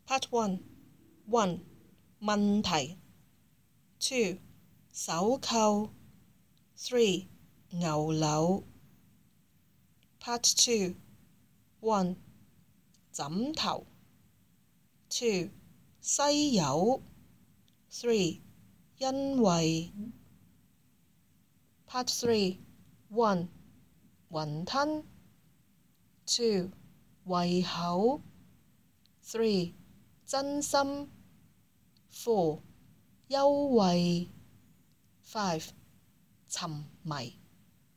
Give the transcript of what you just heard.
Part 1 1. 問題 2. 手扣 3. 牛柳 Part 2 1. 枕頭 2. 西柚 3. 因為 Part 3 1. 雲吞 2. 胃口 3. 真心 4. 優惠 5. 沉迷